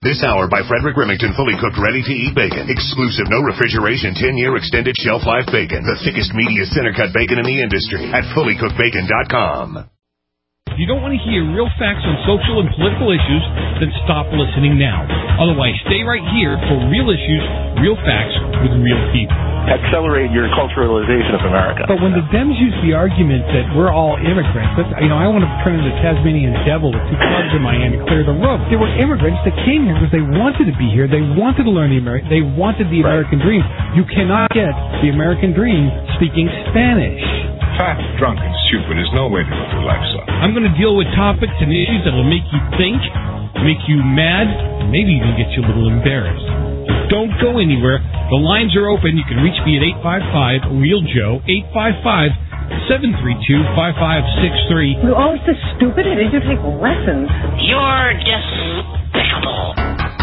This hour by Frederick Remington, fully cooked, ready-to-eat bacon. Exclusive, no refrigeration, 10-year extended shelf life bacon. The thickest, meatiest, center-cut bacon in the industry at fullycookedbacon.com. If you don't want to hear real facts on social and political issues, then stop listening now. Otherwise, stay right here for real issues, real facts with real people. Accelerate your culturalization of America. But when the Dems use the argument that we're all immigrants, I want to turn into the Tasmanian devil with two clubs in my hand and clear the room. They were immigrants that came here because they wanted to be here. They wanted to learn they wanted the American dream. You cannot get the American dream speaking Spanish. Fat, drunk, and stupid is no way to live your life, son. I'm going to deal with topics and issues that will make you think, make you mad, and maybe even get you a little embarrassed. Don't go anywhere. The lines are open. You can reach me at 855-REAL-JOE, 855-732-5563. You're always so stupid. Did you take lessons? You're despicable.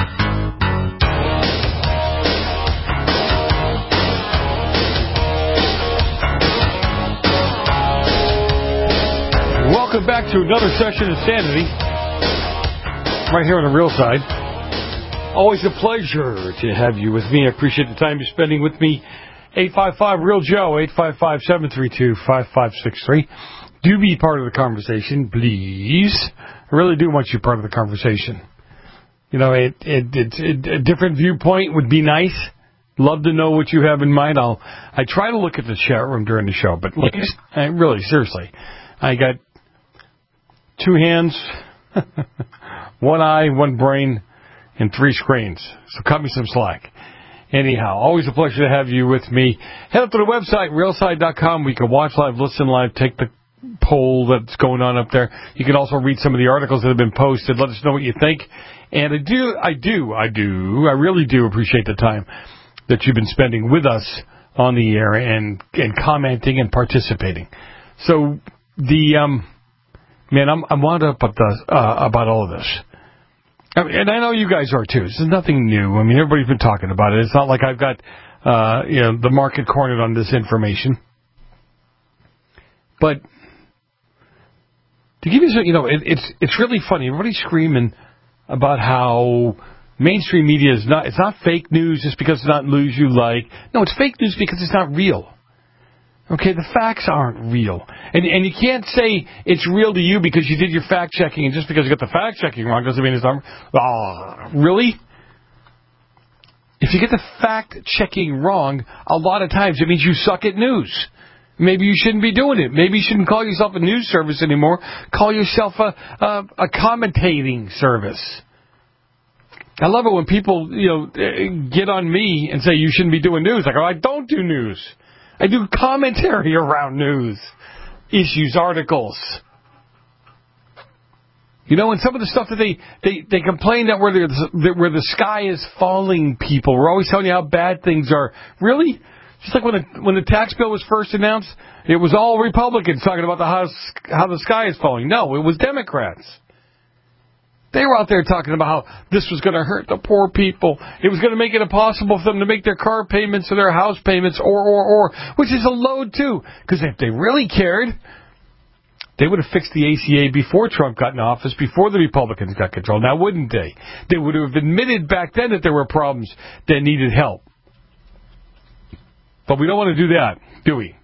Welcome back to another session of Sanity, right here on the Real Side. Always a pleasure to have you with me. I appreciate the time you're spending with me. 855-REAL-JOE, 855-732-5563. Do be part of the conversation, please. I really do want you part of the conversation. You know, a different viewpoint would be nice. Love to know what you have in mind. I try to look at the chat room during the show, but really, seriously, I got 2 hands, 1 eye, 1 brain, and 3 screens. So cut me some slack. Anyhow, always a pleasure to have you with me. Head up to the website, realside.com. We can watch live, listen live, take the poll that's going on up there. You can also read some of the articles that have been posted. Let us know what you think. And I really do appreciate the time that you've been spending with us on the air and commenting and participating. So man, I'm wound up about all of this. And I know you guys are too. This is nothing new. I mean, everybody's been talking about it. It's not like I've got, the market cornered on this information. But to give you some, it's really funny. Everybody's screaming about how mainstream media it's not fake news just because it's not news you like. No, it's fake news because it's not real. Okay, the facts aren't real. And you can't say it's real to you because you did your fact-checking, and just because you got the fact-checking wrong doesn't mean it's not... Really? If you get the fact-checking wrong, a lot of times it means you suck at news. Maybe you shouldn't be doing it. Maybe you shouldn't call yourself a news service anymore. Call yourself a commentating service. I love it when people, get on me and say you shouldn't be doing news. I go, I don't do news. I do commentary around news, issues, articles. And some of the stuff that they complain that where the sky is falling, people. We're always telling you how bad things are. Really? Just like when the tax bill was first announced, it was all Republicans talking about how the sky is falling. No, it was Democrats. They were out there talking about how this was going to hurt the poor people. It was going to make it impossible for them to make their car payments or their house payments or, which is a load too. Because if they really cared, they would have fixed the ACA before Trump got in office, before the Republicans got control. Now, wouldn't they? They would have admitted back then that there were problems that needed help. But we don't want to do that, do we?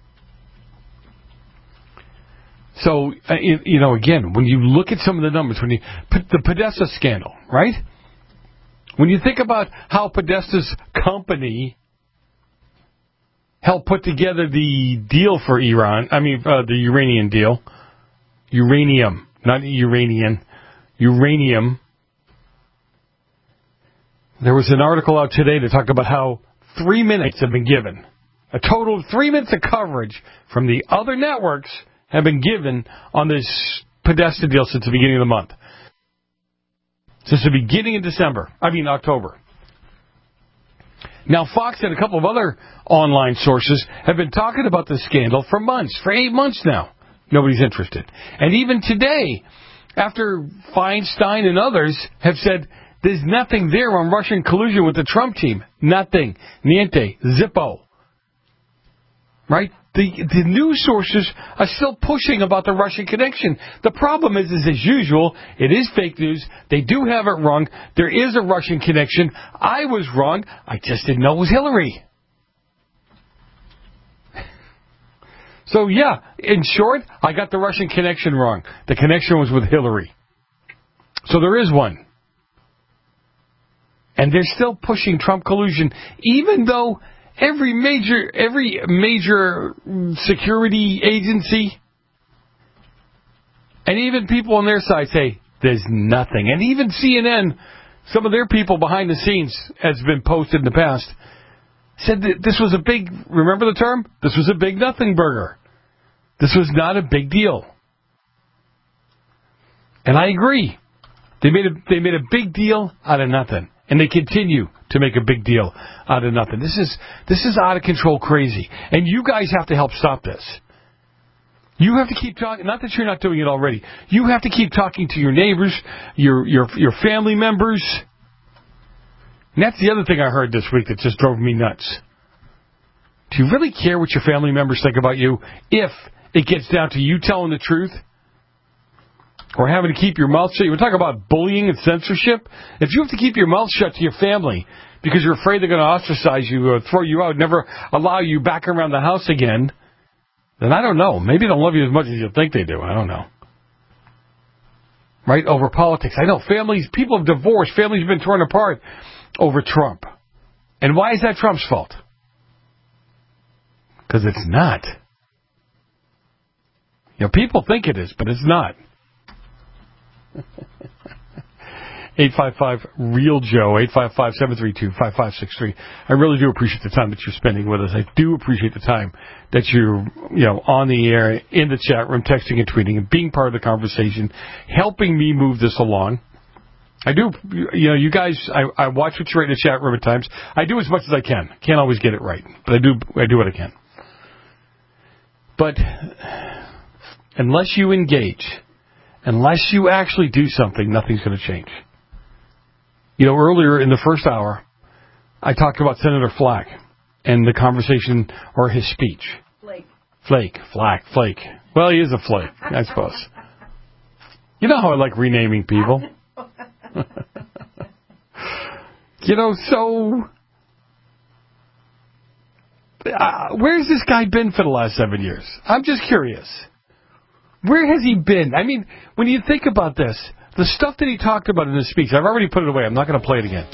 So, again, when you look at some of the numbers, when you put the Podesta scandal, right? When you think about how Podesta's company helped put together the deal for Iran, the Iranian deal, uranium, not Iranian, uranium. There was an article out today to talk about how 3 minutes have been given. A total of 3 minutes of coverage from the other networks have been given on this Podesta deal since the beginning of the month. Since the beginning of October. Now, Fox and a couple of other online sources have been talking about this scandal for months, for 8 months now. Nobody's interested. And even today, after Feinstein and others have said there's nothing there on Russian collusion with the Trump team. Nothing. Niente. Zippo. Right? the news sources are still pushing about the Russian connection. The problem is as usual, it is fake news. They do have it wrong. There is a Russian connection. I was wrong. I just didn't know it was Hillary. So, yeah, in short, I got the Russian connection wrong. The connection was with Hillary. So there is one. And they're still pushing Trump collusion, even though every major security agency and even people on their side say there's nothing. And even CNN, some of their people behind the scenes, has been posted in the past, said that this was a big, remember the term? This was a big nothing burger. This was not a big deal. And I agree. They made a big deal out of nothing. And they continue to make a big deal out of nothing. This is out of control crazy. And you guys have to help stop this. You have to keep talking. Not that you're not doing it already. You have to keep talking to your neighbors, your family members. And that's the other thing I heard this week that just drove me nuts. Do you really care what your family members think about you if it gets down to you telling the truth? Or having to keep your mouth shut. You were talking about bullying and censorship. If you have to keep your mouth shut to your family because you're afraid they're going to ostracize you or throw you out, never allow you back around the house again, then I don't know. Maybe they don't love you as much as you think they do. I don't know. Right? Over politics. I know families, people have divorced. Families have been torn apart over Trump. And why is that Trump's fault? Because it's not. You know, people think it is, but it's not. 855-REAL-JOE, 855-732-5563. I really do appreciate the time that you're spending with us. I do appreciate the time that you're, on the air, in the chat room, texting and tweeting, and being part of the conversation, helping me move this along. I do, you guys, I watch what you write in the chat room at times. I do as much as I can. Can't always get it right, but I do what I can. But unless you engage, unless you actually do something, nothing's going to change. Earlier in the first hour, I talked about Senator Flack and the conversation, or his speech. Flake. Well, he is a flake, I suppose. You know how I like renaming people. Where's this guy been for the last 7 years? I'm just curious. Where has he been? I mean, when you think about this, the stuff that he talked about in his speech, I've already put it away. I'm not going to play it again.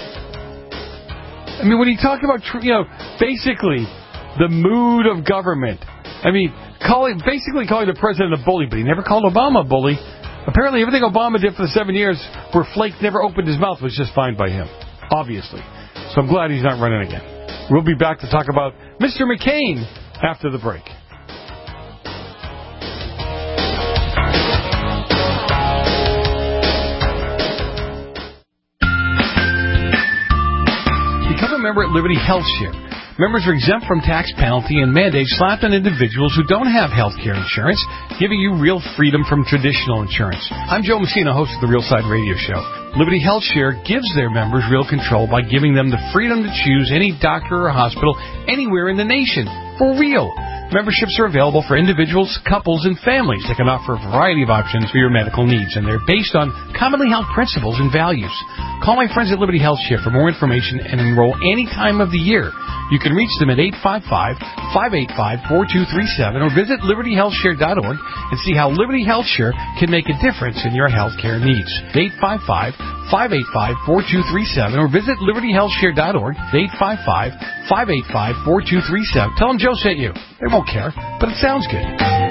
I mean, when he talked about, basically the mood of government. I mean, basically calling the president a bully, but he never called Obama a bully. Apparently, everything Obama did for the 7 years where Flake never opened his mouth was just fine by him, obviously. So I'm glad he's not running again. We'll be back to talk about Mr. McCain after the break. Member at Liberty HealthShare. Members are exempt from tax penalty and mandates slapped on individuals who don't have health care insurance, giving you real freedom from traditional insurance. I'm Joe Messina, host of the Real Side Radio Show. Liberty HealthShare gives their members real control by giving them the freedom to choose any doctor or hospital anywhere in the nation. For real. Memberships are available for individuals, couples, and families that can offer a variety of options for your medical needs, and they're based on commonly held principles and values. Call my friends at Liberty HealthShare for more information and enroll any time of the year. You can reach them at 855-585-4237 or visit libertyhealthshare.org and see how Liberty HealthShare can make a difference in your health care needs. 855-585-4237 or visit libertyhealthshare.org. 855-585-4237. Tell them Joe sent you. They won't care, but it sounds good.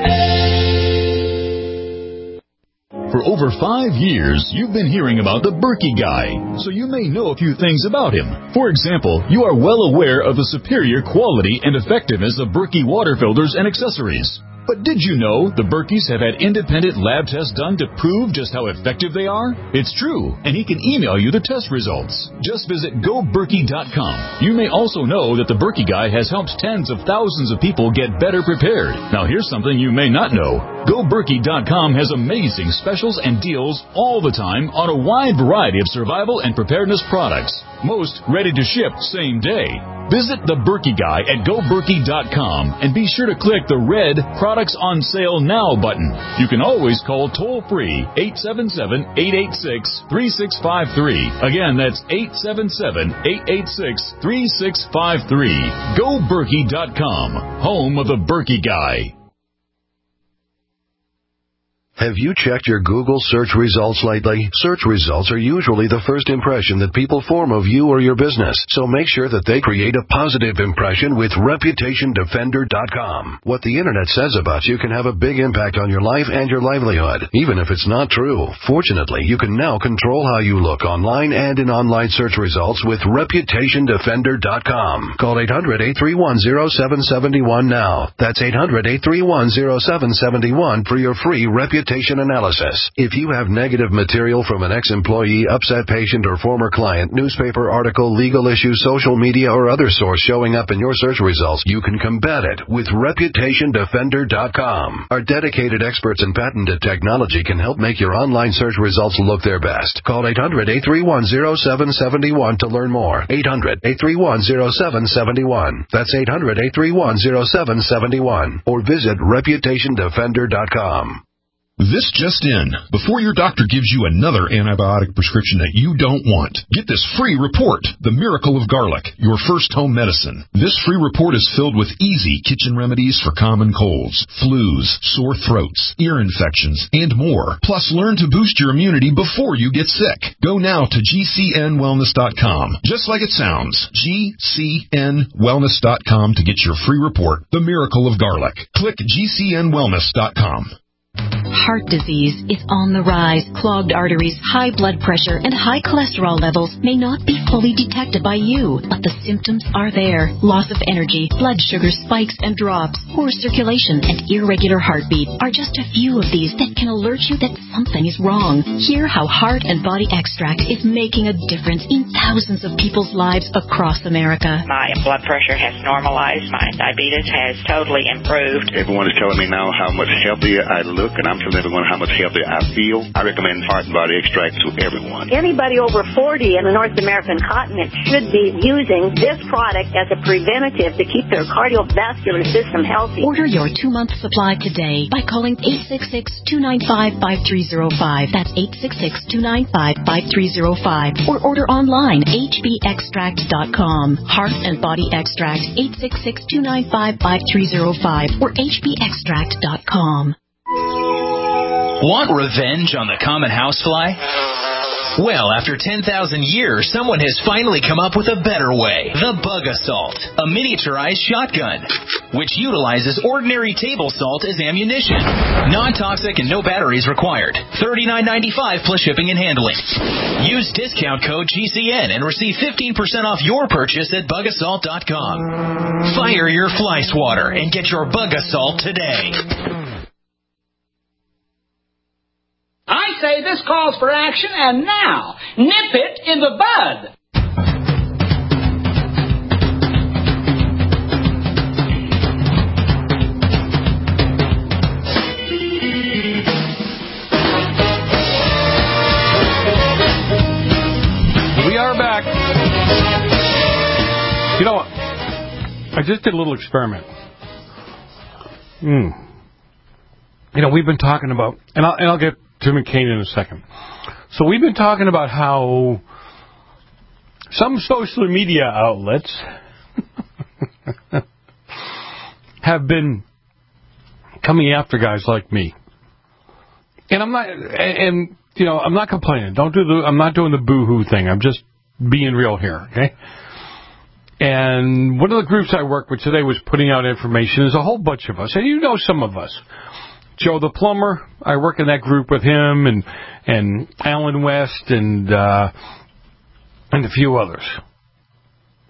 For over 5 years, you've been hearing about the Berkey Guy, so you may know a few things about him. For example, you are well aware of the superior quality and effectiveness of Berkey water filters and accessories. But did you know the Berkeys have had independent lab tests done to prove just how effective they are? It's true, and he can email you the test results. Just visit GoBerkey.com. You may also know that the Berkey Guy has helped tens of thousands of people get better prepared. Now here's something you may not know. GoBerkey.com has amazing specials and deals all the time on a wide variety of survival and preparedness products. Most ready to ship same day. Visit the Berkey Guy at GoBerkey.com and be sure to click the red Products on Sale Now button. You can always call toll-free 877-886-3653. Again, that's 877-886-3653. GoBerkey.com, home of the Berkey Guy. Have you checked your Google search results lately? Search results are usually the first impression that people form of you or your business, so make sure that they create a positive impression with ReputationDefender.com. What the Internet says about you can have a big impact on your life and your livelihood, even if it's not true. Fortunately, you can now control how you look online and in online search results with ReputationDefender.com. Call 800-831-0771 now. That's 800-831-0771 for your free reputation analysis. If you have negative material from an ex-employee, upset patient, or former client, newspaper article, legal issue, social media, or other source showing up in your search results, you can combat it with ReputationDefender.com. Our dedicated experts in patented technology can help make your online search results look their best. Call 800-831-0771 to learn more. 800-831-0771. That's 800-831-0771. Or visit ReputationDefender.com. This just in. Before your doctor gives you another antibiotic prescription that you don't want, get this free report, The Miracle of Garlic, your first home medicine. This free report is filled with easy kitchen remedies for common colds, flus, sore throats, ear infections, and more. Plus, learn to boost your immunity before you get sick. Go now to GCNwellness.com. Just like it sounds, GCNwellness.com to get your free report, The Miracle of Garlic. Click GCNwellness.com. Heart disease is on the rise. Clogged arteries, high blood pressure, and high cholesterol levels may not be fully detected by you, but the symptoms are there. Loss of energy, blood sugar spikes and drops, poor circulation, and irregular heartbeat are just a few of these that can alert you that something is wrong. Hear how Heart and Body Extract is making a difference in thousands of people's lives across America. My blood pressure has normalized. My diabetes has totally improved. Everyone is telling me now how much healthier I look, and I'm telling everyone how much healthier I feel. I recommend Heart and Body Extract to everyone. Anybody over 40 in the North American continent should be using this product as a preventative to keep their cardiovascular system healthy. Order your 2-month supply today by calling 866-295-5305. That's 866-295-5305. Or order online, hbextract.com. Heart and Body Extract, 866-295-5305 or hbextract.com. Want revenge on the common housefly? Well, after 10,000 years, someone has finally come up with a better way. The Bug Assault, a miniaturized shotgun, which utilizes ordinary table salt as ammunition. Non-toxic and no batteries required. $39.95 plus shipping and handling. Use discount code GCN and receive 15% off your purchase at bugassault.com. Fire your fly swatter and get your Bug Assault today. I say this calls for action, and now, nip it in the bud. We are back. You know, I just did a little experiment. You know, we've been talking about, and I'll get to McCain in a second. So we've been talking about how some social media outlets have been coming after guys like me. And I'm not complaining. I'm not doing the boo-hoo thing. I'm just being real here, okay? And one of the groups I work with today was putting out information. There's a whole bunch of us, and you know some of us. Joe the plumber, I work in that group with him, and Alan West, and a few others.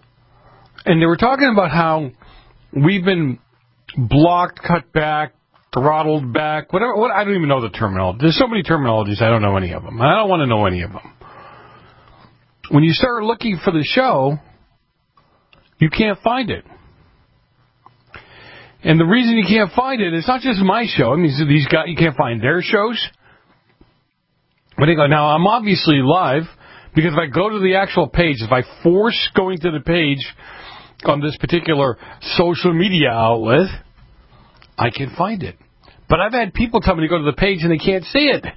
And they were talking about how we've been blocked, cut back, throttled back, whatever. I don't even know the terminology. There's so many terminologies, I don't know any of them. I don't want to know any of them. When you start looking for the show, you can't find it. And the reason you can't find it, it's not just my show. I mean, these guys, you can't find their shows. But they go, now, I'm obviously live, because if I go to the actual page, if I force going to the page on this particular social media outlet, I can find it. But I've had people tell me to go to the page and they can't see it.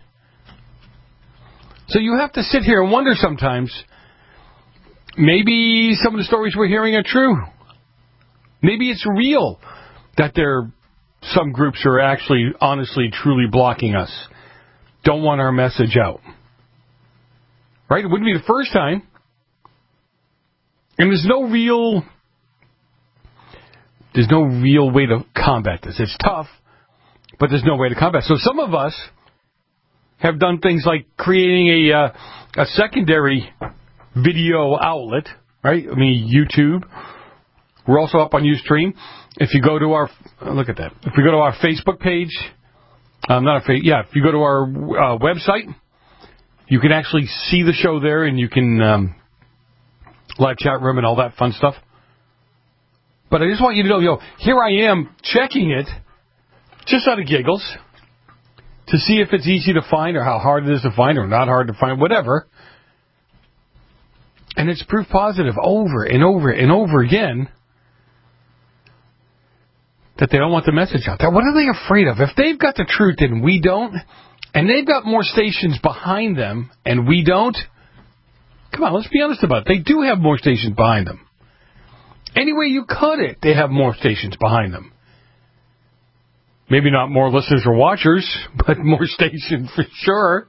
So you have to sit here and wonder sometimes, maybe some of the stories we're hearing are true. Maybe it's real that some groups are actually, honestly, truly blocking us. Don't want our message out. Right? It wouldn't be the first time. And there's no real way to combat this. It's tough, but there's no way to combat it. So some of us have done things like creating a secondary video outlet, right? I mean, YouTube. We're also up on Ustream. If you go to our, look at that. If we go to our Facebook page, if you go to our website, you can actually see the show there, and you can live chat room and all that fun stuff. But I just want you to know, here I am checking it, just out of giggles, to see if it's easy to find or how hard it is to find or not hard to find, whatever. And it's proof positive over and over and over again that they don't want the message out there. What are they afraid of? If they've got the truth and we don't, and they've got more stations behind them and we don't, come on, let's be honest about it. They do have more stations behind them. Any way you cut it, they have more stations behind them. Maybe not more listeners or watchers, but more stations for sure.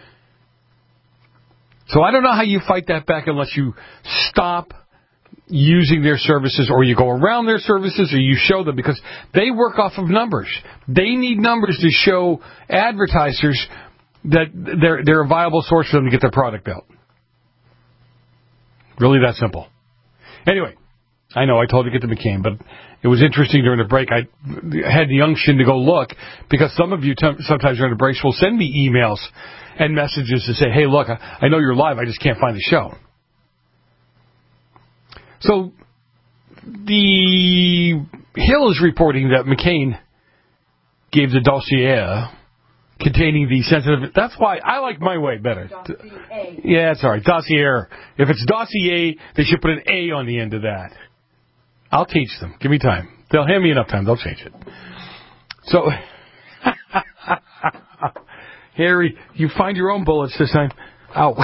So I don't know how you fight that back unless you stop using their services, or you go around their services, or you show them, because they work off of numbers. They need numbers to show advertisers that they're a viable source for them to get their product out. Really that simple. Anyway, I know I told you to get to McCain, but it was interesting during the break. I had the unction to go look, because some of you sometimes during the breaks will send me emails and messages to say, hey, look, I know you're live, I just can't find the show. So the Hill is reporting that McCain gave the dossier containing the sensitive... That's why I like my way better. Dossier. Yeah, it's all right. Dossier. If it's dossier, they should put an A on the end of that. I'll teach them. Give me time. They'll hand me enough time. They'll change it. So, Harry, you find your own bullets this time. Ow.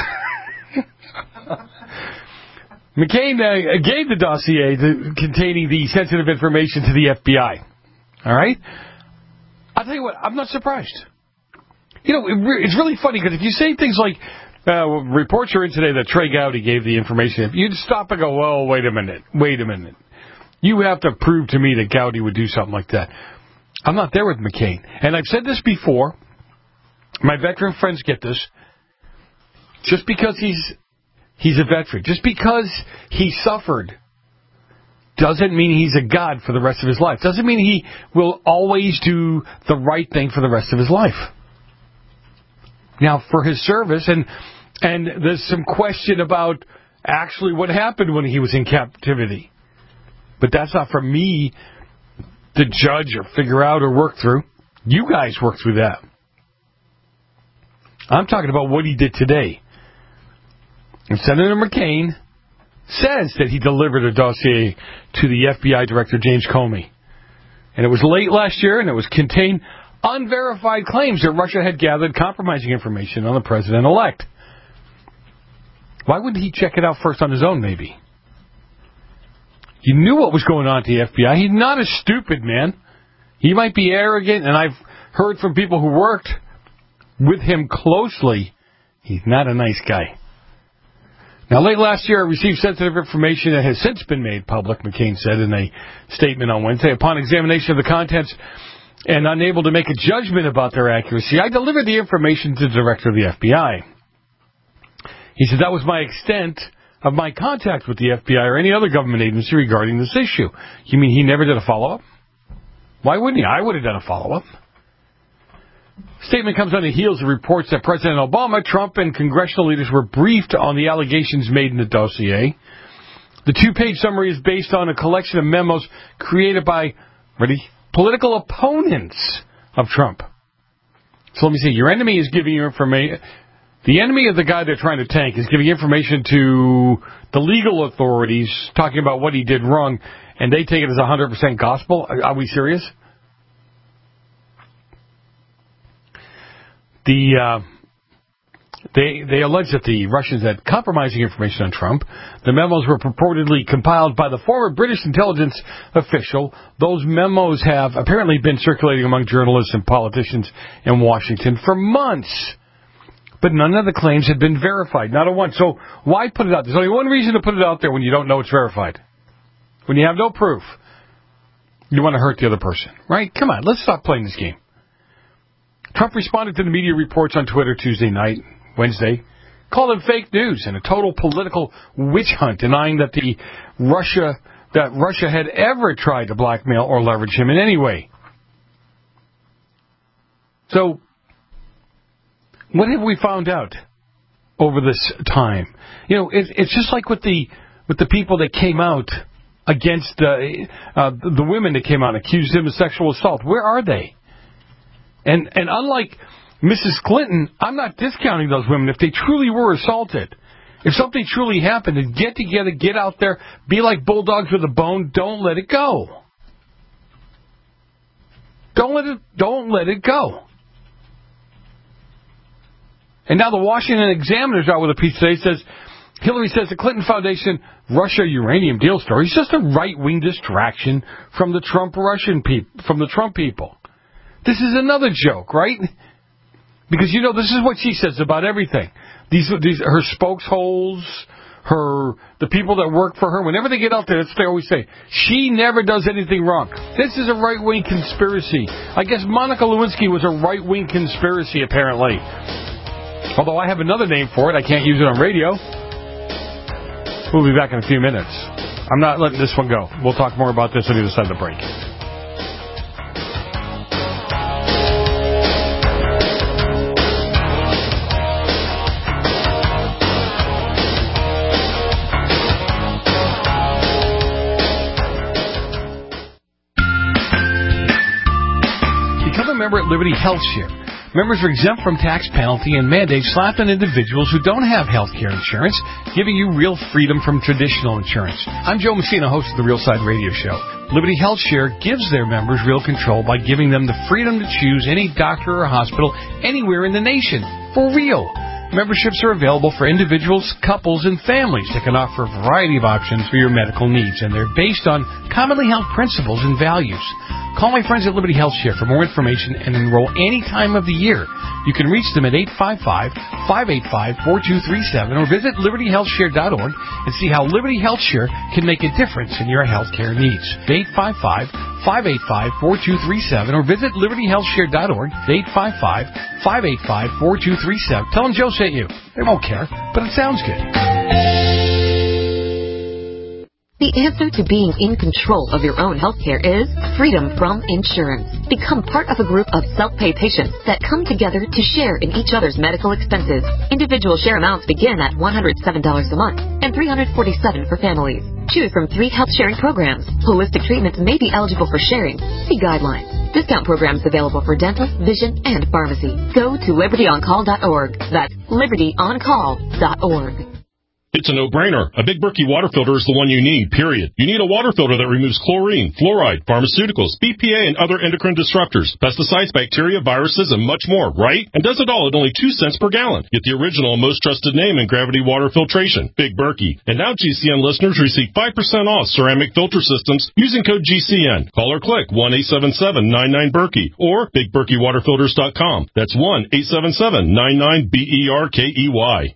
McCain gave the dossier containing the sensitive information to the FBI. All right? I'll tell you what, I'm not surprised. It's really funny, because if you say things like, reports are in today that Trey Gowdy gave the information, you'd stop and go, well, wait a minute. You have to prove to me that Gowdy would do something like that. I'm not there with McCain. And I've said this before. My veteran friends get this. Just because he's a veteran, just because he suffered, doesn't mean he's a god for the rest of his life. Doesn't mean he will always do the right thing for the rest of his life. Now, for his service, and there's some question about actually what happened when he was in captivity. But that's not for me to judge or figure out or work through. You guys work through that. I'm talking about what he did today. And Senator McCain says that he delivered a dossier to the FBI Director, James Comey. And it was late last year, and it was contained unverified claims that Russia had gathered compromising information on the president-elect. Why wouldn't he check it out first on his own, maybe? He knew what was going on at the FBI. He's not a stupid man. He might be arrogant, and I've heard from people who worked with him closely, he's not a nice guy. Now, late last year, I received sensitive information that has since been made public, McCain said in a statement on Wednesday. Upon examination of the contents and unable to make a judgment about their accuracy, I delivered the information to the director of the FBI. He said that was my extent of my contact with the FBI or any other government agency regarding this issue. You mean he never did a follow-up? Why wouldn't he? I would have done a follow-up. Statement comes on the heels of reports that President Obama, Trump, and congressional leaders were briefed on the allegations made in the dossier. The two-page summary is based on a collection of memos created by, political opponents of Trump. So let me see. Your enemy is giving you information. The enemy of the guy they're trying to tank is giving information to the legal authorities talking about what he did wrong, and they take it as 100% gospel? Are we serious? They allege that the Russians had compromising information on Trump. The memos were purportedly compiled by the former British intelligence official. Those memos have apparently been circulating among journalists and politicians in Washington for months. But none of the claims had been verified, not a one. So why put it out? There's only one reason to put it out there when you don't know it's verified. When you have no proof. You want to hurt the other person, right? Come on, let's stop playing this game. Trump responded to the media reports on Twitter Wednesday, called them fake news and a total political witch hunt, denying that Russia had ever tried to blackmail or leverage him in any way. So, what have we found out over this time? You know, it's just like with the people that came out against the women that came out and accused him of sexual assault. Where are they? And unlike Mrs. Clinton, I'm not discounting those women if they truly were assaulted. If something truly happened, then get together, get out there, be like bulldogs with a bone. Don't let it go. Don't let it go. And now the Washington Examiner's out with a piece today. Says Hillary says the Clinton Foundation Russia uranium deal story is just a right-wing distraction from the Trump people. This is another joke, right? Because, you know, this is what she says about everything. These her spokesholes, the people that work for her, whenever they get out there, that's what they always say. She never does anything wrong. This is a right-wing conspiracy. I guess Monica Lewinsky was a right-wing conspiracy, apparently. Although I have another name for it. I can't use it on radio. We'll be back in a few minutes. I'm not letting this one go. We'll talk more about this on the other side of the break. Member at Liberty Health Share. Members are exempt from tax penalty and mandates slapped on individuals who don't have health care insurance, giving you real freedom from traditional insurance. I'm Joe Messina, host of the Real Side Radio Show. Liberty Health Share gives their members real control by giving them the freedom to choose any doctor or hospital anywhere in the nation. For real. Memberships are available for individuals, couples, and families that can offer a variety of options for your medical needs, and they're based on commonly held principles and values. Call my friends at Liberty Health Share for more information and enroll any time of the year. You can reach them at 855-585-4237 or visit libertyhealthshare.org and see how Liberty Health Share can make a difference in your health care needs. 855-585-4237 or visit libertyhealthshare.org. 855-585-4237. Tell them Joe sent you. They won't care, but it sounds good. The answer to being in control of your own healthcare is freedom from insurance. Become part of a group of self-pay patients that come together to share in each other's medical expenses. Individual share amounts begin at $107 a month and $347 for families. Choose from 3 health-sharing programs. Holistic treatments may be eligible for sharing. See guidelines. Discount programs available for dental, vision, and pharmacy. Go to libertyoncall.org. That's libertyoncall.org. It's a no-brainer. A Big Berkey water filter is the one you need, period. You need a water filter that removes chlorine, fluoride, pharmaceuticals, BPA, and other endocrine disruptors, pesticides, bacteria, viruses, and much more, right? And does it all at only 2 cents per gallon. Get the original and most trusted name in gravity water filtration, Big Berkey. And now GCN listeners receive 5% off ceramic filter systems using code GCN. Call or click 1-877-99-BERKEY or BigBerkeyWaterFilters.com. That's 1-877-99-BERKEY.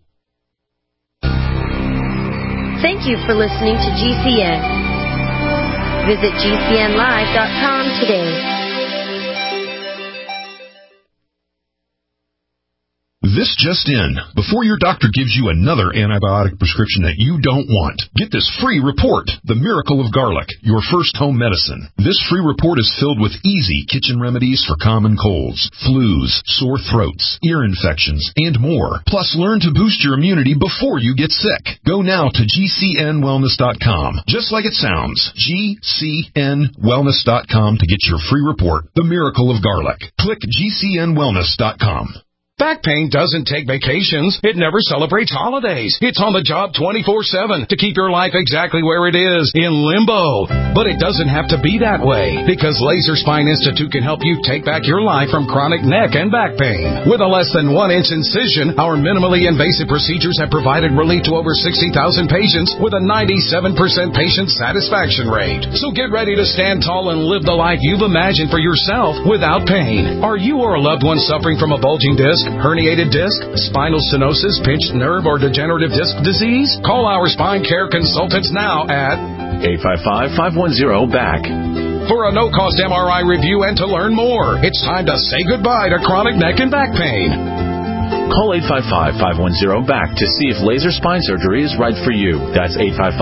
Thank you for listening to GCN. Visit GCNlive.com today. This just in. Before your doctor gives you another antibiotic prescription that you don't want, get this free report, The Miracle of Garlic, your first home medicine. This free report is filled with easy kitchen remedies for common colds, flus, sore throats, ear infections, and more. Plus, learn to boost your immunity before you get sick. Go now to GCNwellness.com. Just like it sounds, GCNwellness.com to get your free report, The Miracle of Garlic. Click GCNwellness.com. Back pain doesn't take vacations. It never celebrates holidays. It's on the job 24/7 to keep your life exactly where it is, in limbo. But it doesn't have to be that way, because Laser Spine Institute can help you take back your life from chronic neck and back pain. With a less than 1-inch incision, our minimally invasive procedures have provided relief to over 60,000 patients with a 97% patient satisfaction rate. So get ready to stand tall and live the life you've imagined for yourself without pain. Are you or a loved one suffering from a bulging disc, herniated disc, spinal stenosis, pinched nerve, or degenerative disc disease? Call our spine care consultants now at 855-510-BACK. For a no-cost MRI review and to learn more. It's time to say goodbye to chronic neck and back pain. Call 855-510-BACK to see if laser spine surgery is right for you. That's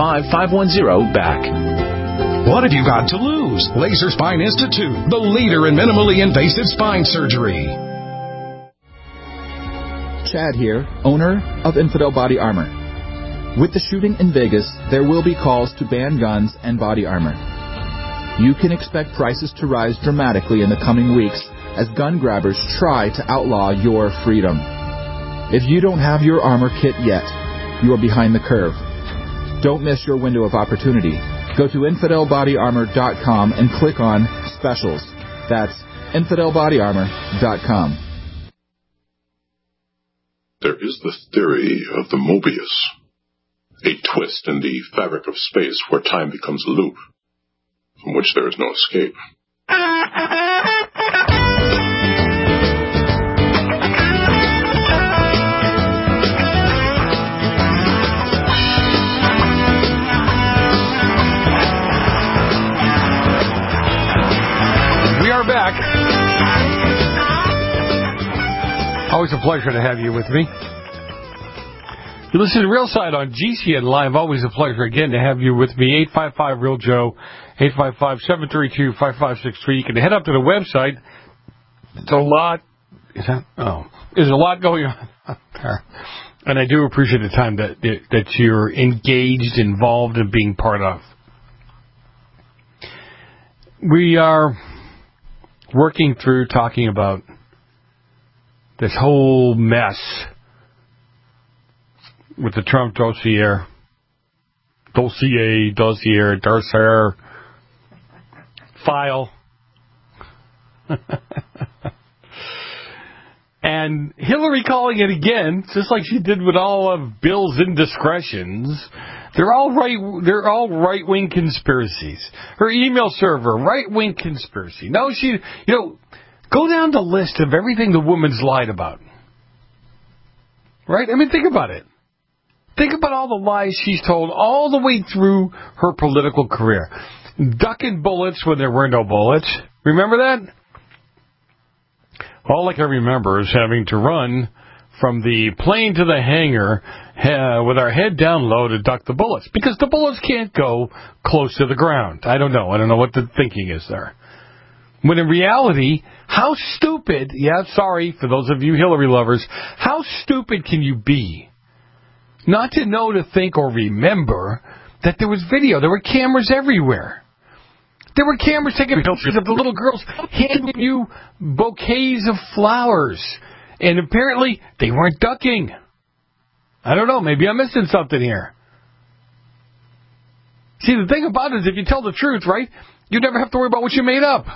855-510-BACK. What have you got to lose? Laser Spine Institute, the leader in minimally invasive spine surgery. Chad here, owner of Infidel Body Armor. With the shooting in Vegas, there will be calls to ban guns and body armor. You can expect prices to rise dramatically in the coming weeks as gun grabbers try to outlaw your freedom. If you don't have your armor kit yet, you are behind the curve. Don't miss your window of opportunity. Go to InfidelBodyArmor.com and click on Specials. That's InfidelBodyArmor.com. There is the theory of the Mobius, a twist in the fabric of space where time becomes a loop, from which there is no escape. We are back. Always a pleasure to have you with me. You listen to Real Side on GCN Live. Always a pleasure again to have you with me. 855-REAL-JOE, 855-732-5563. You can head up to the website. It's a lot. There's a lot going on there. And I do appreciate the time that you're engaged, involved, and being part of. We are working through talking about this whole mess with the Trump dossier, file. And Hillary calling it again, just like she did with all of Bill's indiscretions. They're all right-wing conspiracies. Her email server, right-wing conspiracy. No, go down the list of everything the woman's lied about. Right? I mean, think about it. Think about all the lies she's told all the way through her political career. Ducking bullets when there were no bullets. Remember that? All I can remember is having to run from the plane to the hangar with our head down low to duck the bullets. Because the bullets can't go close to the ground. I don't know. I don't know what the thinking is there. When in reality, how stupid, sorry for those of you Hillary lovers, how stupid can you be not to know, to think, or remember that there was video, there were cameras everywhere. There were cameras taking pictures of the little girls handing you bouquets of flowers. And apparently, they weren't ducking. I don't know, maybe I'm missing something here. See, the thing about it is if you tell the truth, right, you never have to worry about what you made up.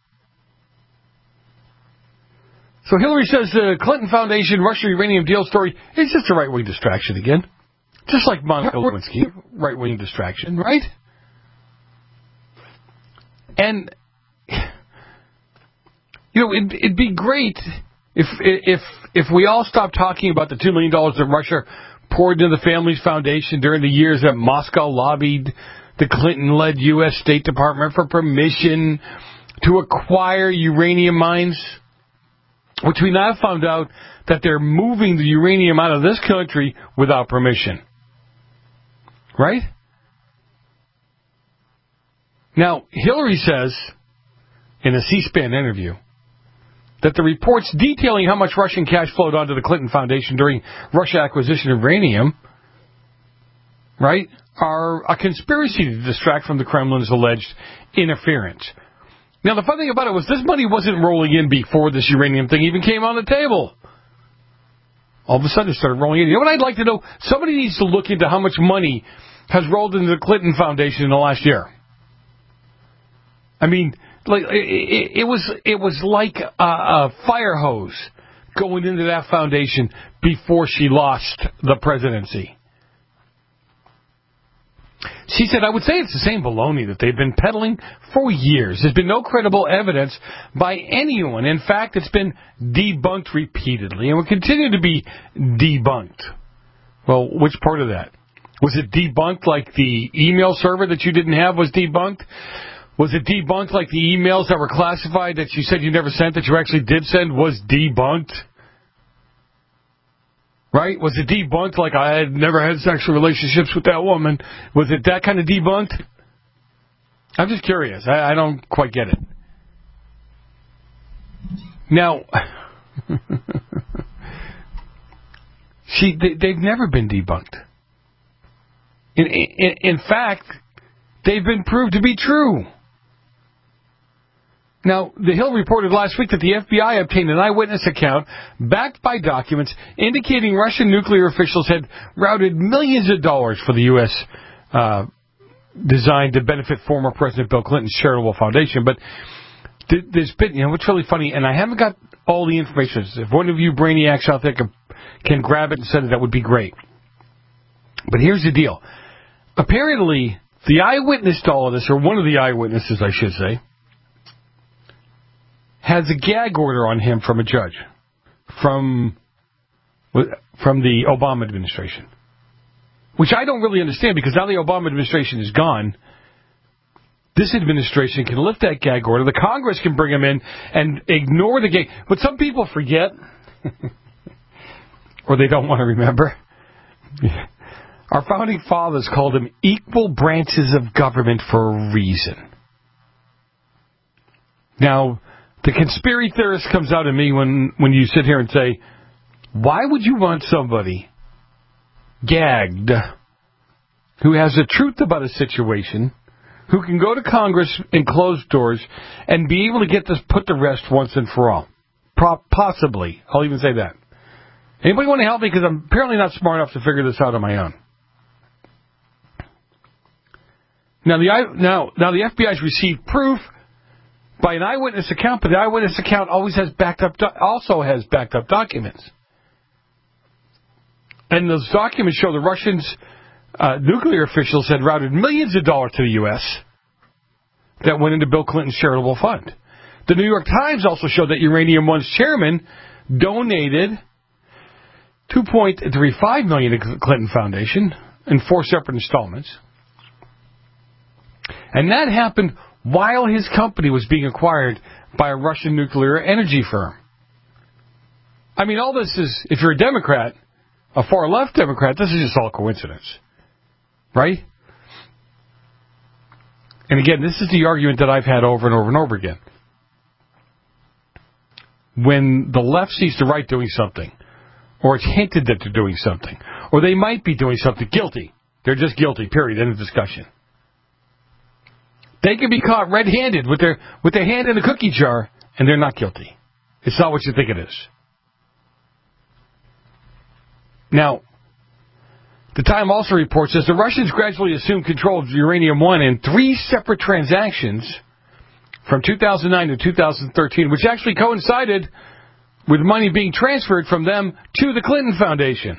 So Hillary says the Clinton Foundation Russia uranium deal story is just a right-wing distraction again. Just like Monica Lewinsky, right-wing distraction, right? And, it'd be great if we all stopped talking about the $2 million that Russia poured into the Family's Foundation during the years that Moscow lobbied the Clinton-led U.S. State Department for permission to acquire uranium mines. which we now found out that they're moving the uranium out of this country without permission. Right? Now, Hillary says in a C-SPAN interview that the reports detailing how much Russian cash flowed onto the Clinton Foundation during Russia acquisition of uranium, right, are a conspiracy to distract from the Kremlin's alleged interference. Now, the funny thing about it was this money wasn't rolling in before this uranium thing even came on the table. All of a sudden it started rolling in. You know what I'd like to know? Somebody needs to look into how much money has rolled into the Clinton Foundation in the last year. I mean, like it was like a fire hose going into that foundation before she lost the presidency. She said, I would say it's the same baloney that they've been peddling for years. There's been no credible evidence by anyone. In fact, it's been debunked repeatedly and will continue to be debunked. Well, which part of that? Was it debunked like the email server that you didn't have was debunked? Was it debunked like the emails that were classified that you said you never sent that you actually did send was debunked? Right? Was it debunked like I had never had sexual relationships with that woman? Was it that kind of debunked? I'm just curious. I don't quite get it. Now, they've never been debunked. In fact, they've been proved to be true. Now, The Hill reported last week that the FBI obtained an eyewitness account backed by documents indicating Russian nuclear officials had routed millions of dollars for the U.S. Designed to benefit former President Bill Clinton's charitable foundation. But there's been, what's really funny, and I haven't got all the information. If one of you brainiacs out there can grab it and send it, that would be great. But here's the deal. Apparently, the eyewitness to all of this, or one of the eyewitnesses, I should say, has a gag order on him from a judge from the Obama administration, which I don't really understand because now the Obama administration is gone. This administration can lift that gag order. The Congress can bring him in and ignore the gag. But some people forget, or they don't want to remember. Our founding fathers called them equal branches of government for a reason. Now, the conspiracy theorist comes out in me when you sit here and say, why would you want somebody gagged who has the truth about a situation, who can go to Congress in closed doors and be able to get this put to rest once and for all? Possibly. I'll even say that. Anybody want to help me? Because I'm apparently not smart enough to figure this out on my own. Now the FBI's received proof by an eyewitness account, but the eyewitness account always has backed up documents. And those documents show the Russians' nuclear officials had routed millions of dollars to the U.S. that went into Bill Clinton's charitable fund. The New York Times also showed that Uranium One's chairman donated $2.35 million to the Clinton Foundation in 4 separate installments. And that happened while his company was being acquired by a Russian nuclear energy firm. I mean, all this is, if you're a Democrat, a far-left Democrat, this is just all coincidence. Right? And again, this is the argument that I've had over and over and over again. When the left sees the right doing something, or it's hinted that they're doing something, or they might be doing something guilty, they're just guilty, period, end of discussion. They can be caught red-handed with their hand in a cookie jar, and they're not guilty. It's not what you think it is. Now, the Time also reports that the Russians gradually assumed control of Uranium One in 3 separate transactions from 2009 to 2013, which actually coincided with money being transferred from them to the Clinton Foundation.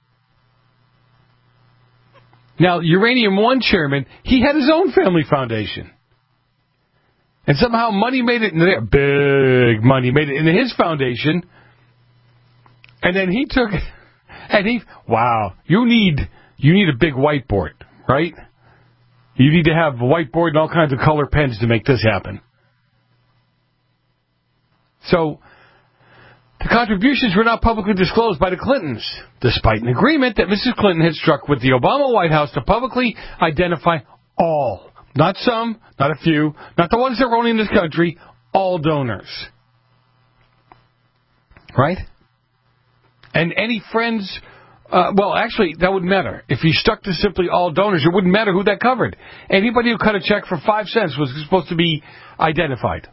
Now, Uranium One chairman, he had his own family foundation. And somehow money made it in there. Big money made it into his foundation. And then he took it. And wow, you need a big whiteboard, right? You need to have a whiteboard and all kinds of color pens to make this happen. So, The contributions were not publicly disclosed by the Clintons, despite an agreement that Mrs. Clinton had struck with the Obama White House to publicly identify all, not some, not a few, not the ones that were only in this country, all donors. Right? And any friends, actually, that wouldn't matter. If you stuck to simply all donors, it wouldn't matter who that covered. Anybody who cut a check for 5 cents was supposed to be identified.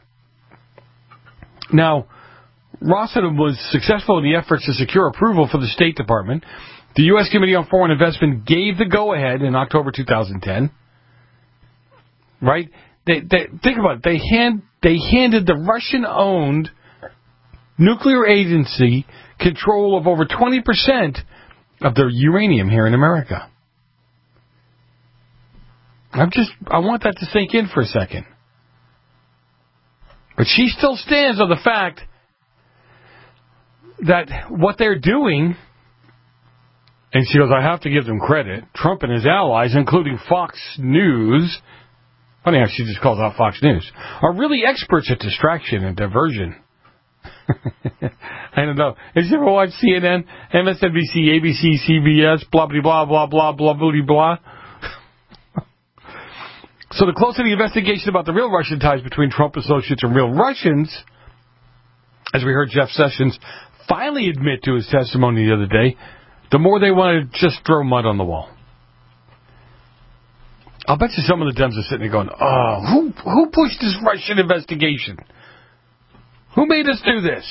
Now, Rossiter was successful in the efforts to secure approval for the State Department. The U.S. Committee on Foreign Investment gave the go-ahead in October 2010. Right? Think about it. They handed the Russian-owned nuclear agency control of over 20% of their uranium here in America. I want that to sink in for a second. But she still stands on the fact that what they're doing, and she goes, I have to give them credit, Trump and his allies, including Fox News, funny how she just calls out Fox News, are really experts at distraction and diversion. I don't know. Have you ever watched CNN, MSNBC, ABC, CBS, blah, blah, blah, blah, blah, blah, blah, blah? So the closer the investigation about the real Russian ties between Trump associates and real Russians, as we heard Jeff Sessions finally admit to his testimony the other day, the more they want to just throw mud on the wall. I'll bet you some of the Dems are sitting there going, oh, who pushed this Russian investigation? Who made us do this?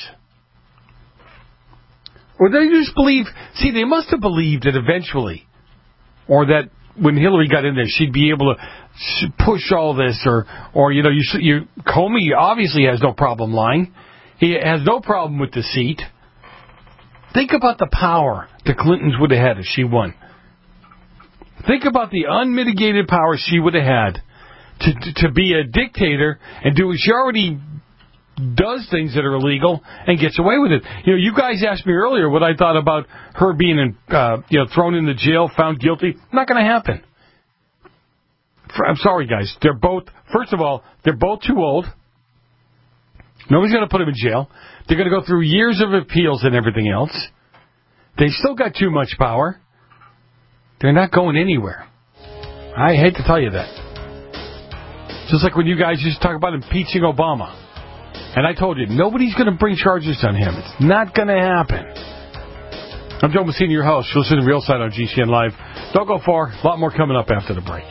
Or they just believe, they must have believed that eventually, or that when Hillary got in there, she'd be able to push all this, or Comey obviously has no problem lying. He has no problem with deceit. Think about the power the Clintons would have had if she won. Think about the unmitigated power she would have had to be a dictator and do what she already does, things that are illegal, and gets away with it. You guys asked me earlier what I thought about her being thrown into jail, found guilty. Not going to happen. I'm sorry, guys. First of all, they're both too old. Nobody's going to put them in jail. They're going to go through years of appeals and everything else. They still got too much power. They're not going anywhere. I hate to tell you that. Just like when you guys used to talk about impeaching Obama. And I told you, nobody's going to bring charges on him. It's not going to happen. I'm Joe Messina, your host. You'll listen to Real Side on GCN Live. Don't go far. A lot more coming up after the break.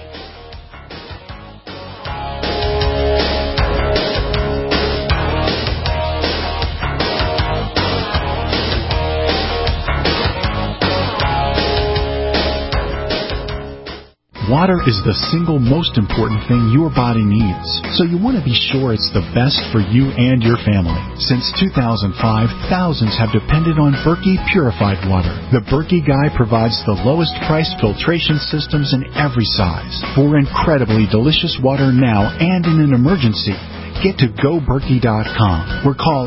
Water is the single most important thing your body needs, so you want to be sure it's the best for you and your family. Since 2005, thousands have depended on Berkey purified water. The Berkey Guy provides the lowest price filtration systems in every size. For incredibly delicious water now and in an emergency, get to GoBerkey.com or call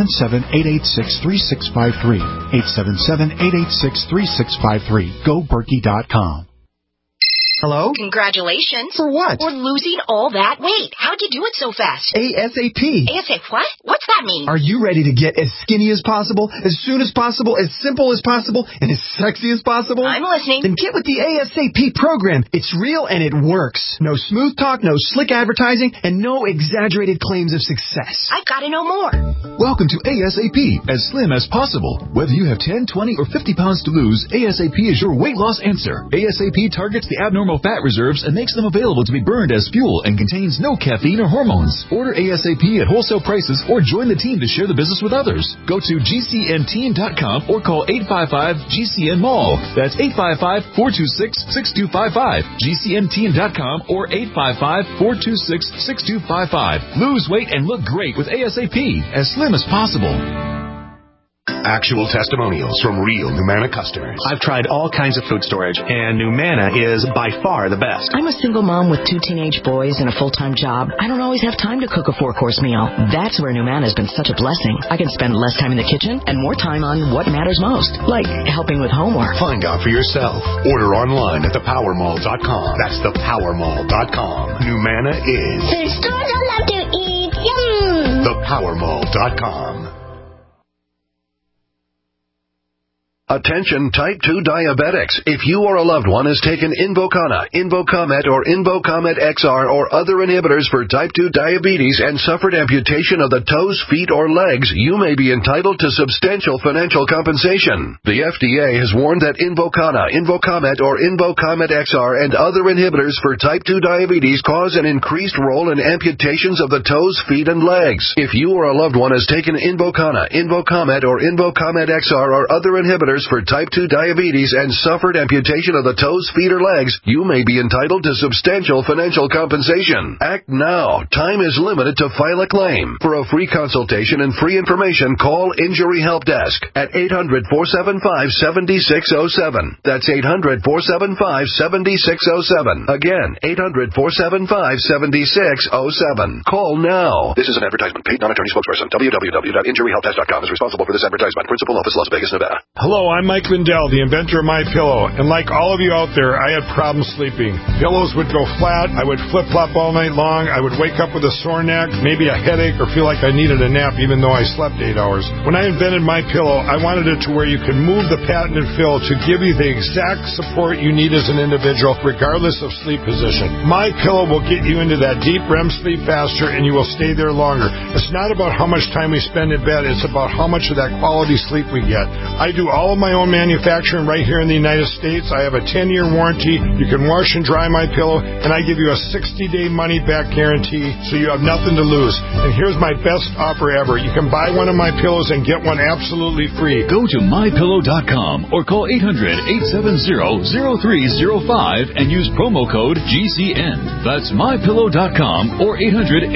877-886-3653. 877-886-3653. GoBerkey.com. Hello? Congratulations. For what? For losing all that weight. How'd you do it so fast? ASAP. ASAP what? What's that mean? Are you ready to get as skinny as possible, as soon as possible, as simple as possible, and as sexy as possible? I'm listening. Then get with the ASAP program. It's real and it works. No smooth talk, no slick advertising, and no exaggerated claims of success. I've got to know more. Welcome to ASAP, as slim as possible. Whether you have 10, 20, or 50 pounds to lose, ASAP is your weight loss answer. ASAP targets the abnormal fat reserves and makes them available to be burned as fuel and contains no caffeine or hormones. Order ASAP at wholesale prices or join the team to share the business with others. Go to GCNteam.com or call 855-GCN-MALL. That's 855-426-6255. GCNteam.com or 855-426-6255. Lose weight and look great with ASAP, as slim as possible. Actual testimonials from real Numanna customers. I've tried all kinds of food storage, and Numanna is by far the best. I'm a single mom with 2 teenage boys and a full-time job. I don't always have time to cook a 4-course meal. That's where Numanna has been such a blessing. I can spend less time in the kitchen and more time on what matters most, like helping with homework. Find out for yourself. Order online at thepowermall.com. That's thepowermall.com. Numanna is... The stores I love to eat. Yum! Thepowermall.com. Attention type 2 diabetics. If you or a loved one has taken Invokana, Invokamet, or Invokamet XR or other inhibitors for type 2 diabetes and suffered amputation of the toes, feet, or legs, you may be entitled to substantial financial compensation. The FDA has warned that Invokana, Invokamet, or Invokamet XR and other inhibitors for type 2 diabetes cause an increased role in amputations of the toes, feet, and legs. If you or a loved one has taken Invokana, Invokamet, or Invokamet XR or other inhibitors for type 2 diabetes and suffered amputation of the toes, feet, or legs, you may be entitled to substantial financial compensation. Act now. Time is limited to file a claim. For a free consultation and free information, call Injury Help Desk at 800-475-7607. That's 800-475-7607. Again, 800-475-7607. Call now. This is an advertisement. Paid non-attorney spokesperson. www.injuryhelpdesk.com is responsible for this advertisement. Principal office, Las Vegas, Nevada. Hello, I'm Mike Lindell, the inventor of MyPillow, and like all of you out there, I had problems sleeping. Pillows would go flat, I would flip-flop all night long, I would wake up with a sore neck, maybe a headache, or feel like I needed a nap even though I slept 8 hours. When I invented MyPillow, I wanted it to where you could move the patented fill to give you the exact support you need as an individual, regardless of sleep position. MyPillow will get you into that deep REM sleep faster, and you will stay there longer. It's not about how much time we spend in bed, it's about how much of that quality sleep we get. I do all of my own manufacturing right here in the United States. I have a 10-year warranty. You can wash and dry MyPillow, and I give you a 60-day money-back guarantee, so you have nothing to lose. And here's my best offer ever. You can buy one of my pillows and get one absolutely free. Go to MyPillow.com or call 800-870-0305 and use promo code GCN. That's MyPillow.com or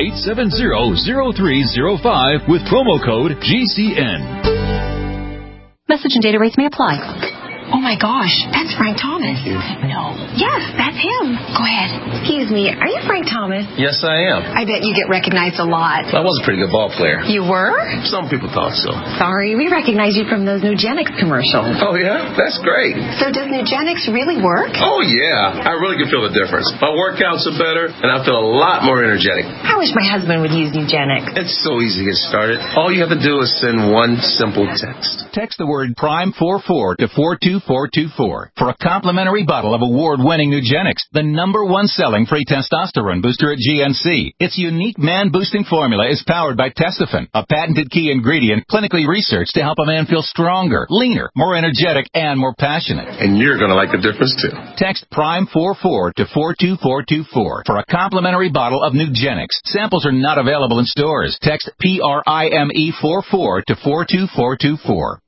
800-870-0305 with promo code GCN. Message and data rates may apply. Oh my gosh, that's Frank Thomas. No. Yes, that's him. Go ahead. Excuse me, are you Frank Thomas? Yes, I am. I bet you get recognized a lot. I was a pretty good ball player. You were? Some people thought so. Sorry, we recognize you from those Nugenix commercials. Oh, yeah? That's great. So does Nugenix really work? Oh, yeah. I really can feel the difference. My workouts are better, and I feel a lot more energetic. I wish my husband would use Nugenix. It's so easy to get started. All you have to do is send one simple text. Text the word PRIME44 to 42424 for a complimentary bottle of award-winning Nugenix, the #1 selling free testosterone booster at GNC. Its unique man-boosting formula is powered by Testofen, a patented key ingredient clinically researched to help a man feel stronger, leaner, more energetic, and more passionate. And you're going to like the difference, too. Text PRIME44 to 42424 for a complimentary bottle of Nugenix. Samples are not available in stores. Text PRIME44 to 42424.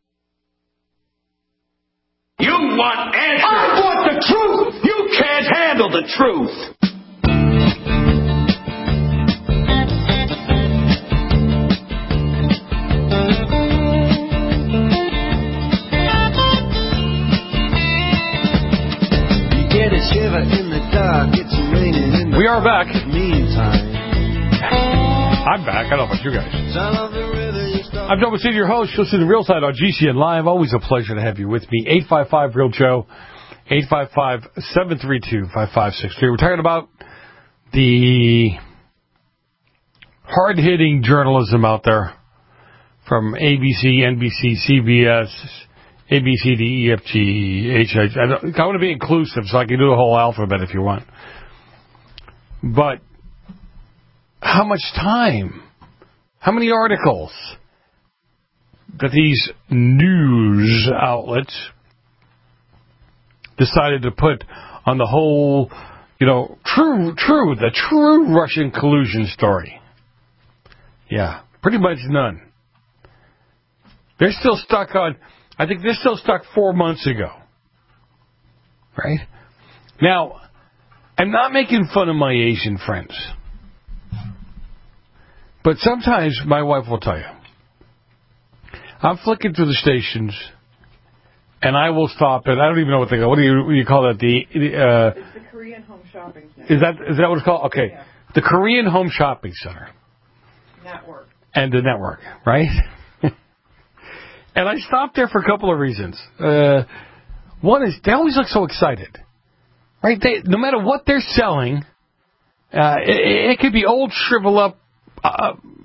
You want answers. I want the truth. You can't handle the truth. You get a shiver in the dark. It's raining in the We are back. meantime. I'm back. I don't know about you guys. I'm Joe Messina, your host. You'll see the Real Side on GCN Live. Always a pleasure to have you with me. 855-REAL-JOE, 855-732-5563. We're talking about the hard-hitting journalism out there from ABC, NBC, CBS, ABC to EFG, HH. I want to be inclusive, so I can do the whole alphabet if you want. But how much time? How many articles that these news outlets decided to put on the whole, the true Russian collusion story? Yeah, pretty much none. They're still stuck on, I think they're still stuck 4 months ago. Right? Now, I'm not making fun of my Asian friends. But sometimes my wife will tell you, I'm flicking through the stations, and I will stop at, I don't even know what they call. What do you call that? It's the Korean Home Shopping Center. Is that what it's called? Okay, yeah. The Korean Home Shopping Center. Network. And the network, right? And I stopped there for a couple of reasons. One is they always look so excited, right? No matter what they're selling, it could be old, shrivel up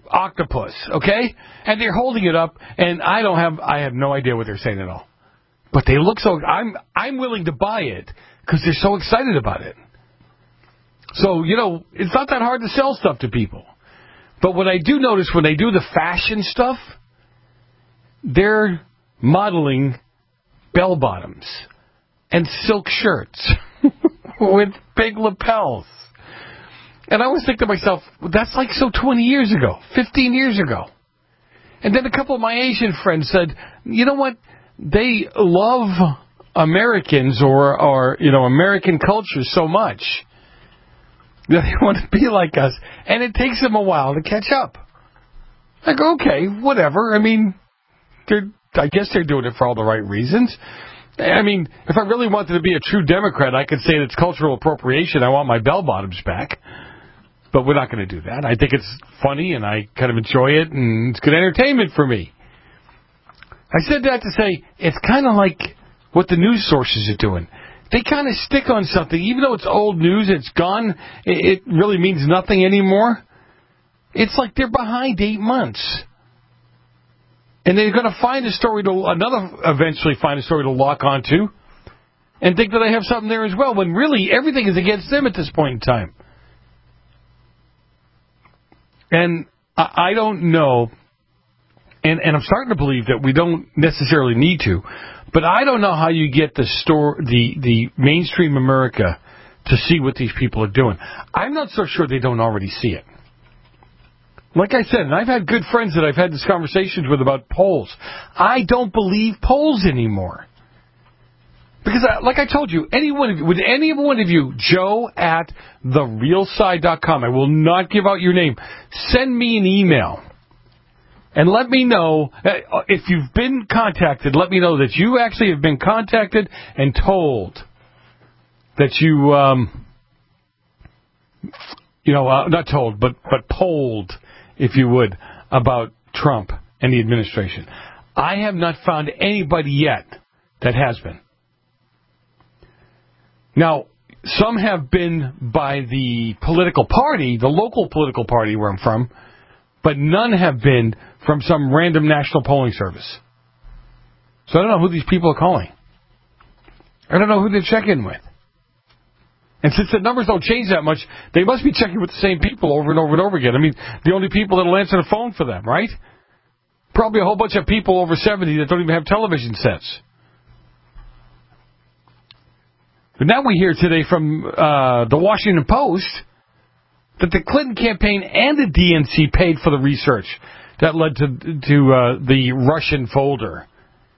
octopus, okay? And they're holding it up, and I have no idea what they're saying at all. But they look so... I'm willing to buy it because they're so excited about it. So, it's not that hard to sell stuff to people. But what I do notice when they do the fashion stuff, they're modeling bell-bottoms and silk shirts with big lapels. And I always think to myself, that's like so 20 years ago, 15 years ago. And then a couple of my Asian friends said, you know what? They love Americans or American culture so much that they want to be like us. And it takes them a while to catch up. I go, okay, whatever. I mean, I guess they're doing it for all the right reasons. I mean, if I really wanted to be a true Democrat, I could say it's cultural appropriation. I want my bell-bottoms back. But we're not going to do that. I think it's funny, and I kind of enjoy it, and it's good entertainment for me. I said that to say it's kind of like what the news sources are doing. They kind of stick on something. Even though it's old news, it's gone, it really means nothing anymore. It's like they're behind 8 months. And they're going to find a story eventually find a story to lock onto and think that they have something there as well, when really everything is against them at this point in time. And I don't know, and I'm starting to believe that we don't necessarily need to, but I don't know how you get the mainstream America to see what these people are doing. I'm not so sure they don't already see it. Like I said, and I've had good friends that I've had these conversations with about polls. I don't believe polls anymore. Because, like I told you, would any one of you, Joe at therealside.com, I will not give out your name, send me an email and let me know, if you've been contacted, let me know that you actually have been contacted and told that you, not told, but polled, if you would, about Trump and the administration. I have not found anybody yet that has been. Now, some have been by the political party, the local political party where I'm from, but none have been from some random national polling service. So I don't know who these people are calling. I don't know who they're checking with. And since the numbers don't change that much, they must be checking with the same people over and over and over again. I mean, the only people that will answer the phone for them, right? Probably a whole bunch of people over 70 that don't even have television sets. But now we hear today from the Washington Post that the Clinton campaign and the DNC paid for the research that led to the Russian folder.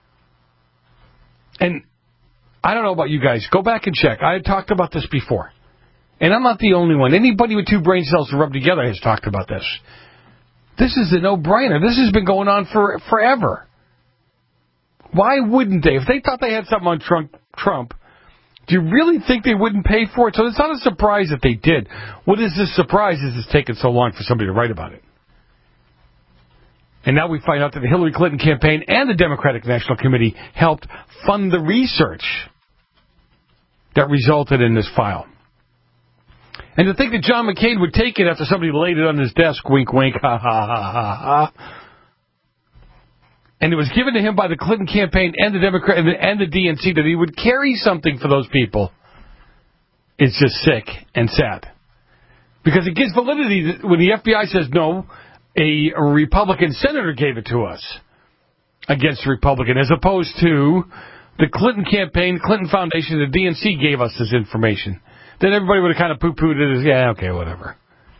And I don't know about you guys. Go back and check. I had talked about this before. And I'm not the only one. Anybody with two brain cells to rub together has talked about this. This is a no-brainer. This has been going on forever. Why wouldn't they? If they thought they had something on Trump, do you really think they wouldn't pay for it? So it's not a surprise that they did. What is the surprise is it's taken so long for somebody to write about it. And now we find out that the Hillary Clinton campaign and the Democratic National Committee helped fund the research that resulted in this file. And to think that John McCain would take it after somebody laid it on his desk, wink, wink, ha, ha, ha, ha, ha. And it was given to him by the Clinton campaign and the Democrat and the DNC that he would carry something for those people. It's just sick and sad. Because it gives validity when the FBI says, no, a Republican senator gave it to us against a Republican, as opposed to the Clinton campaign, Clinton Foundation, the DNC gave us this information. Then everybody would have kind of poo-pooed it as, yeah, okay, whatever.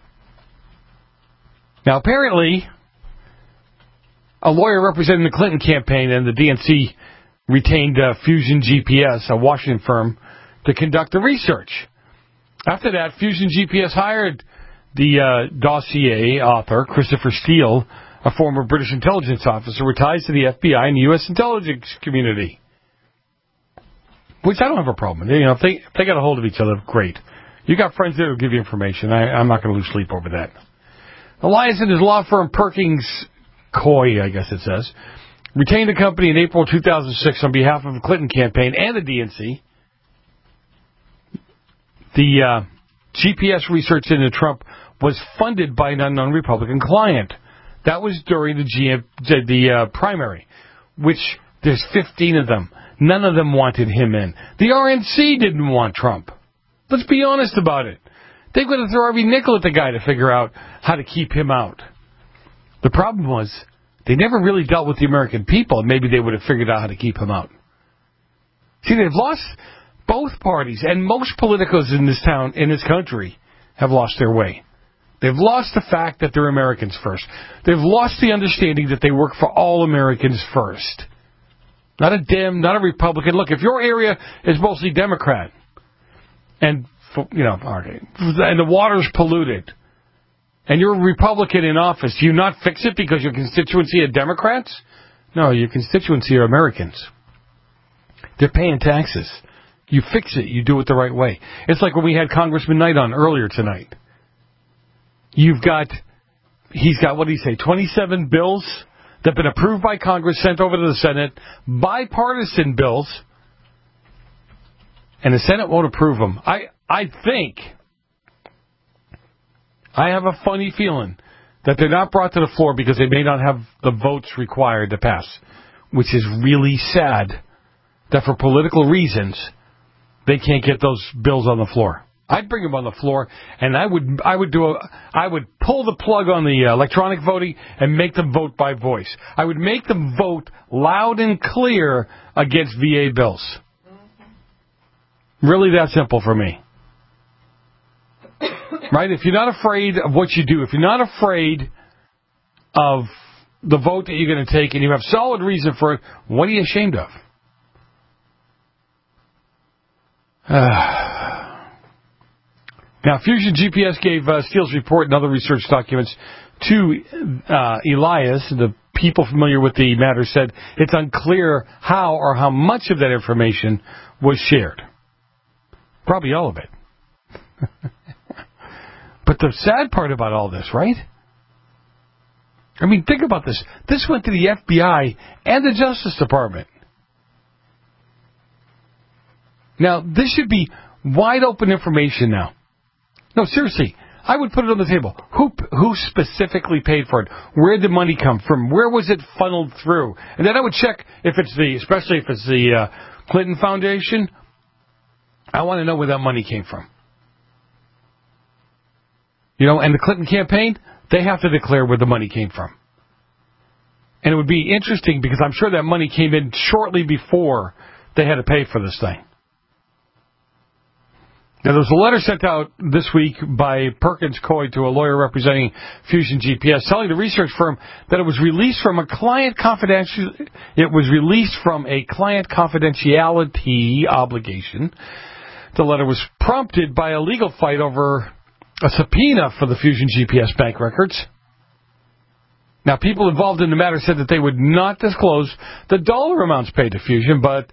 Now, apparently, a lawyer representing the Clinton campaign and the DNC retained Fusion GPS, a Washington firm, to conduct the research. After that, Fusion GPS hired the dossier author, Christopher Steele, a former British intelligence officer with ties to the FBI and the U.S. intelligence community. Which I don't have a problem with. If they got a hold of each other, great. You got friends there who give you information. I'm not going to lose sleep over that. Elias and his law firm Perkins Coie, I guess it says, retained the company in April 2006 on behalf of the Clinton campaign and the DNC. The GPS research into Trump was funded by an unknown Republican client. That was during the primary, which there's 15 of them. None of them wanted him in. The RNC didn't want Trump. Let's be honest about it. They've got to throw every nickel at the guy to figure out how to keep him out. The problem was they never really dealt with the American people, and maybe they would have figured out how to keep him out. See, they've lost both parties, and most politicos in this town, in this country, have lost their way. They've lost the fact that they're Americans first. They've lost the understanding that they work for all Americans first. Not a Dem, not a Republican. Look, if your area is mostly Democrat, and and the water's polluted, and you're a Republican in office, do you not fix it because your constituency are Democrats? No, your constituency are Americans. They're paying taxes. You fix it. You do it the right way. It's like when we had Congressman Knight on earlier tonight. He's got, what did he say, 27 bills that have been approved by Congress, sent over to the Senate, bipartisan bills, and the Senate won't approve them. I think, I have a funny feeling that they're not brought to the floor because they may not have the votes required to pass, which is really sad that for political reasons they can't get those bills on the floor. I'd bring them on the floor, and I would pull the plug on the electronic voting and make them vote by voice. I would make them vote loud and clear against VA bills. Really that simple for me. Right? If you're not afraid of what you do, if you're not afraid of the vote that you're going to take, and you have solid reason for it, what are you ashamed of? Now, Fusion GPS gave Steele's report and other research documents to Elias. The people familiar with the matter said it's unclear how or how much of that information was shared. Probably all of it. But the sad part about all this, right? I mean, think about this. This went to the FBI and the Justice Department. Now, this should be wide open information now. No, seriously, I would put it on the table. Who specifically paid for it? Where did the money come from? Where was it funneled through? And then I would check especially if it's the Clinton Foundation. I want to know where that money came from. And the Clinton campaign, they have to declare where the money came from. And it would be interesting because I'm sure that money came in shortly before they had to pay for this thing. Now, there was a letter sent out this week by Perkins Coie to a lawyer representing Fusion GPS, telling the research firm that it was released from a client confidentiality obligation. The letter was prompted by a legal fight over a subpoena for the Fusion GPS bank records. Now, people involved in the matter said that they would not disclose the dollar amounts paid to Fusion, but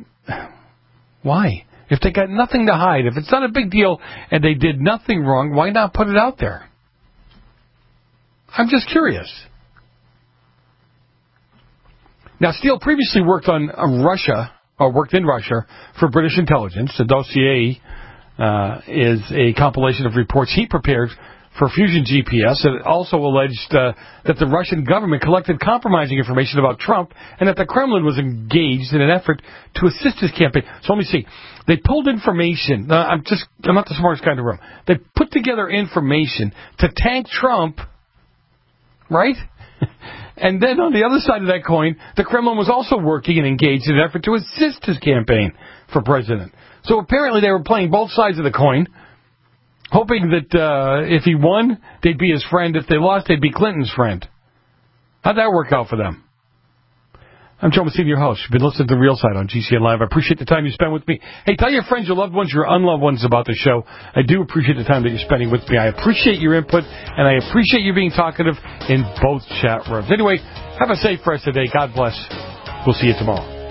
why? If they got nothing to hide, if it's not a big deal and they did nothing wrong, why not put it out there? I'm just curious. Now, Steele previously worked in Russia for British intelligence. The dossier is a compilation of reports he prepared for Fusion GPS. It also alleged that the Russian government collected compromising information about Trump and that the Kremlin was engaged in an effort to assist his campaign. So let me see. They pulled information. I'm not the smartest guy in the room. They put together information to tank Trump, right? And then on the other side of that coin, the Kremlin was also working and engaged in an effort to assist his campaign for president. So apparently they were playing both sides of the coin, hoping that if he won, they'd be his friend. If they lost, they'd be Clinton's friend. How'd that work out for them? I'm Joe Messina, your host. You've been listening to The Real Side on GCN Live. I appreciate the time you spend with me. Hey, tell your friends, your loved ones, your unloved ones about the show. I do appreciate the time that you're spending with me. I appreciate your input, and I appreciate you being talkative in both chat rooms. Anyway, have a safe rest of the day. God bless. We'll see you tomorrow.